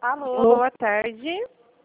Alô, Alô, boa tarde.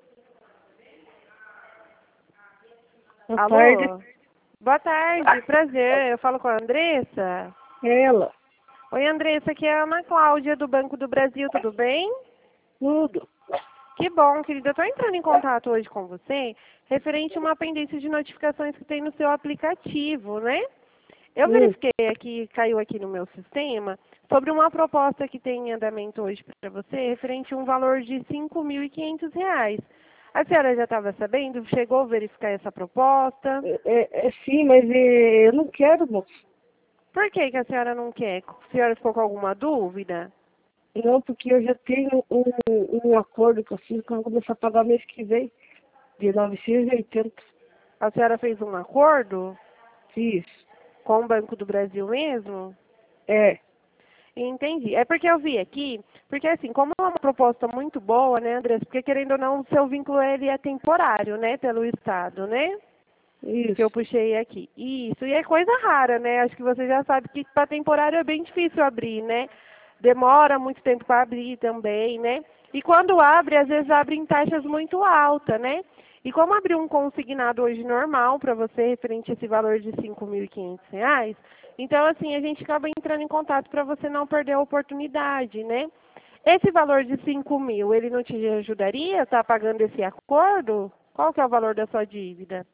boa tarde. Alô, boa tarde, prazer. Eu falo com a Andressa. Ela, Oi, Andressa, aqui é a Ana Cláudia do Banco do Brasil, tudo bem? tudo. Que bom, querida. Eu estou entrando em contato hoje com você referente a uma pendência de notificações que tem no seu aplicativo, né? Eu Hum, verifiquei aqui, caiu aqui no meu sistema, sobre uma proposta que tem em andamento hoje para você, referente a um valor de R$ 5.500. A senhora já estava sabendo? Chegou a verificar essa proposta? sim, mas eu não quero, moço. Por que que a senhora não quer? A senhora ficou com alguma dúvida? Não, porque eu já tenho um acordo que eu fiz que eu vou começar a pagar mês que vem, de 980. A senhora fez um acordo Fiz. com o Banco do Brasil mesmo? É, Entendi. É porque eu vi aqui, porque assim, como é uma proposta muito boa, né, Andressa? Porque querendo ou não, o seu vínculo ele é temporário, né, pelo Estado, né? Que eu isso. puxei aqui. Isso, e é coisa rara, né? Acho que você já sabe que para temporário é bem difícil abrir, né? Demora muito tempo para abrir também, né? E quando abre, às vezes abre em taxas muito altas, né? E como abrir um consignado hoje normal para você, referente a esse valor de R$ 5.500, então assim, a gente acaba entrando em contato para você não perder a oportunidade, né? Esse valor de 5.000, ele não te ajudaria? Tá pagando esse acordo? Qual que é o valor da sua dívida?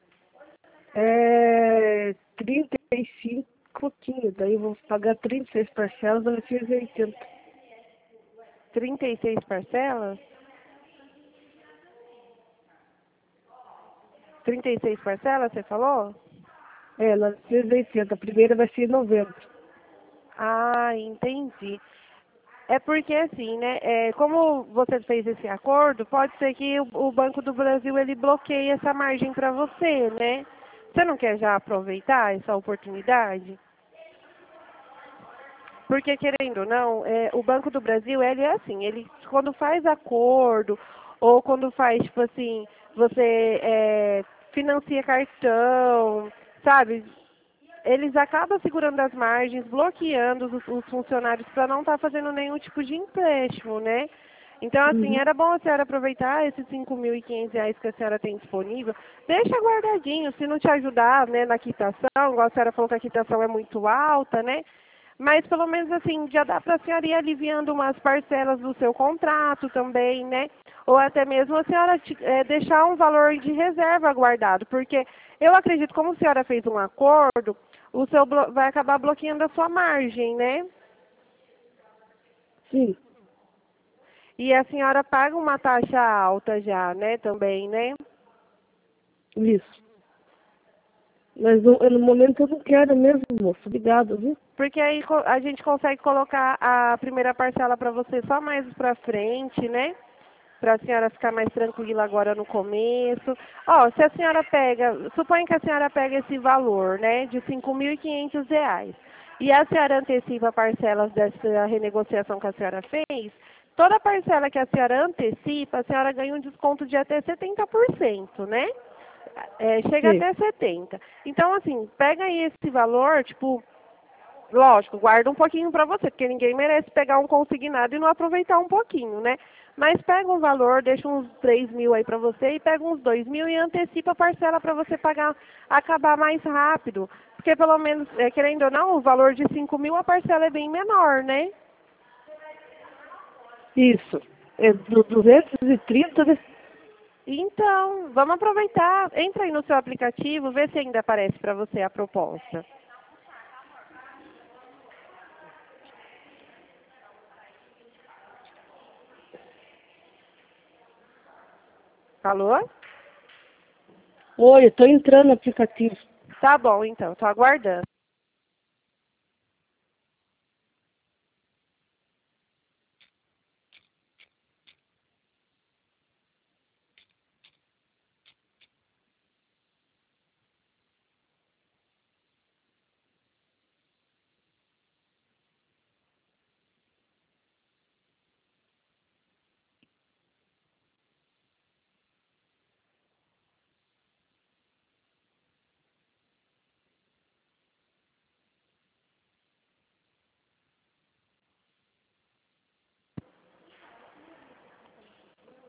35 pouquinho, daí eu vou pagar 36 parcelas, 980. 36 parcelas? 36 parcelas, você falou? É, 980. A primeira vai ser em novembro. Ah, entendi. É porque assim, né, como você fez esse acordo, pode ser que o Banco do Brasil ele bloqueie essa margem para você, né? Você não quer já aproveitar essa oportunidade? Porque, querendo ou não, o Banco do Brasil, ele é assim, ele quando faz acordo, ou quando faz, tipo assim, você financia cartão, sabe? Eles acabam segurando as margens, bloqueando os funcionários para não estar fazendo nenhum tipo de empréstimo, né? Então, assim, Uhum. era bom a senhora aproveitar esses R$ 5.500 que a senhora tem disponível. Deixa guardadinho, se não te ajudar, né, na quitação, igual a senhora falou que a quitação é muito alta, né? Mas pelo menos assim, já dá para a senhora ir aliviando umas parcelas do seu contrato também, né? Ou até mesmo a senhora deixar um valor de reserva guardado, porque eu acredito, como a senhora fez um acordo, vai acabar bloqueando a sua margem, né? Sim, E a senhora paga uma taxa alta já, né, também, né? isso. Mas no momento eu não quero mesmo, moço. Obrigado, viu? Porque aí a gente consegue colocar a primeira parcela para você só mais para frente, né? Para a senhora ficar mais tranquila agora no começo. Ó, se a senhora pega, suponha que a senhora pega esse valor, né, de R$ 5.500, e a senhora antecipa parcelas dessa renegociação que a senhora fez, toda parcela que a senhora antecipa, a senhora ganha um desconto de até 70%, né? Chega Sim. até 70%. Então, assim, pega aí esse valor, tipo, lógico, guarda um pouquinho para você, porque ninguém merece pegar um consignado e não aproveitar um pouquinho, né? Mas pega um valor, deixa uns 3.000 aí para você e pega uns 2.000 e antecipa a parcela para você pagar, acabar mais rápido. Porque pelo menos, querendo ou não, o valor de 5.000 a parcela é bem menor, né? Isso. É do 230, né? Então, vamos aproveitar. Entra aí no seu aplicativo, vê se ainda aparece para você a proposta. Alô? Oi, eu tô entrando no aplicativo. Tá bom, então, tô aguardando.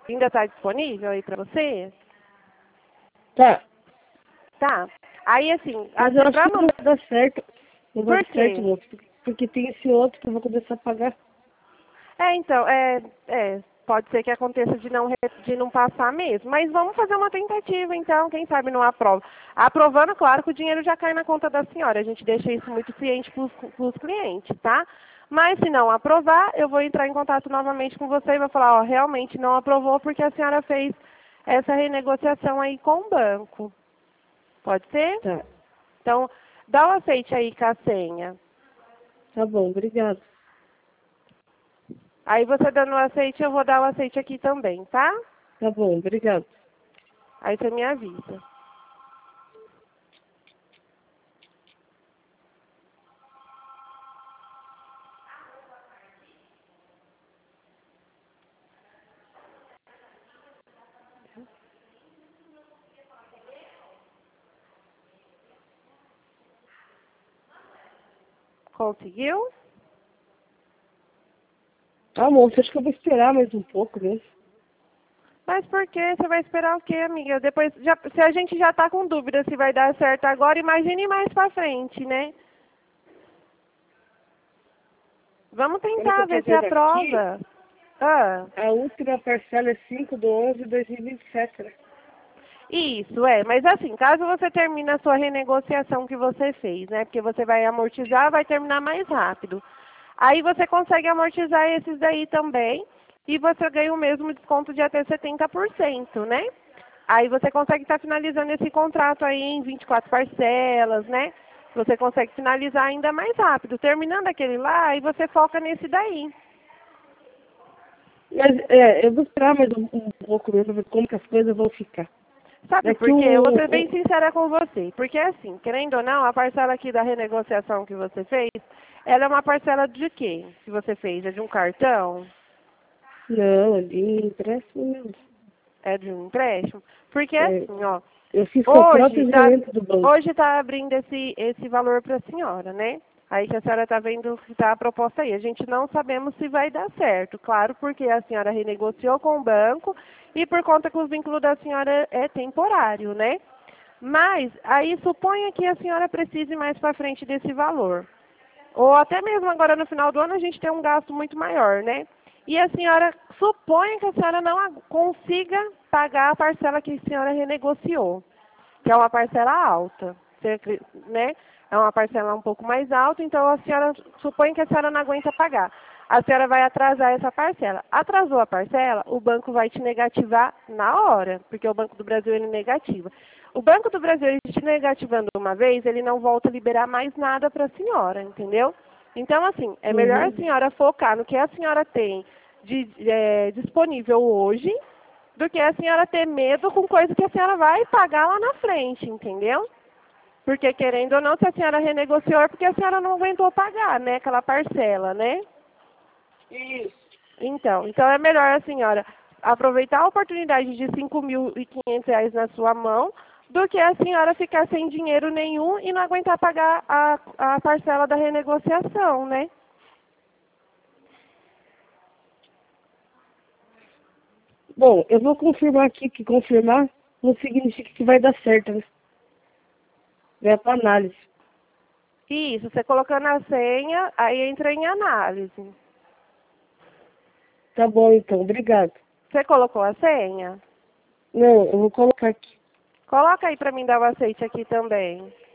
Ainda está disponível aí para você? Tá. Tá. Aí, assim, Mas eu acho que não vai dar certo. Não vai Por dar certo, quê? moço. Porque tem esse outro que eu vou começar a pagar. Então, pode ser que aconteça de não passar mesmo, mas vamos fazer uma tentativa, então, quem sabe não aprova. Aprovando, claro que o dinheiro já cai na conta da senhora, a gente deixa isso muito ciente para os clientes, tá? Mas se não aprovar, eu vou entrar em contato novamente com você e vou falar, ó, realmente não aprovou porque a senhora fez essa renegociação aí com o banco. Pode ser? Tá. Então, dá o aceite aí com a senha. Tá bom, obrigado. Aí você dando o aceite, eu vou dar o aceite aqui também, tá? Tá bom, obrigado. Aí você me avisa. Conseguiu? Tá, moço, acho que eu vou esperar mais um pouco mesmo. Mas por quê? Você vai esperar o quê, amiga? Depois, se a gente já tá com dúvida se vai dar certo agora, imagine mais pra frente, né? Vamos Pelo que tentar eu tô ver se vendo aqui, aprova. Ah, a última parcela é 5/11/2027, né? isso, mas assim, caso você termine a sua renegociação que você fez, né? Porque você vai amortizar, vai terminar mais rápido. Aí você consegue amortizar esses daí também e você ganha o mesmo desconto de até 70%, né? Aí você consegue estar finalizando esse contrato aí em 24 parcelas, né? Você consegue finalizar ainda mais rápido. Terminando aquele lá, aí você foca nesse daí. Mas, eu vou esperar mais um pouco mesmo, ver como que as coisas vão ficar. Sabe É por que quê? Eu vou ser bem sincera com você. Porque assim, querendo ou não, a parcela aqui da renegociação que você fez, ela é uma parcela de quê que você fez? É de um cartão? Não, de empréstimo mesmo. É de um empréstimo? Porque É, assim, ó, eu fiz com o hoje próprio está gerente do banco. hoje tá abrindo esse valor para a senhora, né? Aí que a senhora está vendo que está a proposta aí. A gente não sabemos se vai dar certo, claro, porque a senhora renegociou com o banco e por conta que o vínculo da senhora é temporário, né? Mas aí suponha que a senhora precise mais para frente desse valor. Ou até mesmo agora no final do ano a gente tem um gasto muito maior, né? E a senhora suponha que a senhora não consiga pagar a parcela que a senhora renegociou, que é uma parcela alta, né? É uma parcela um pouco mais alta, então a senhora supõe que a senhora não aguenta pagar. A senhora vai atrasar essa parcela. Atrasou a parcela, o banco vai te negativar na hora, porque o Banco do Brasil ele negativa. O Banco do Brasil, ele te negativando uma vez, ele não volta a liberar mais nada para a senhora, entendeu? Então, assim, é melhor a Uhum. senhora focar no que a senhora tem disponível hoje, do que a senhora ter medo com coisa que a senhora vai pagar lá na frente, entendeu? Porque, querendo ou não, se a senhora renegociou é porque a senhora não aguentou pagar, né? Aquela parcela, né? Isso. Então é melhor a senhora aproveitar a oportunidade de R$ 5.500 na sua mão do que a senhora ficar sem dinheiro nenhum e não aguentar pagar a parcela da renegociação, né? Bom, eu vou confirmar aqui, que confirmar não significa que vai dar certo, né? Vai para análise. Isso, você colocando a senha, aí entra em análise. Tá bom, então, obrigado. Você colocou a senha? Não, eu vou colocar aqui. Coloca aí para mim dar o aceite aqui também.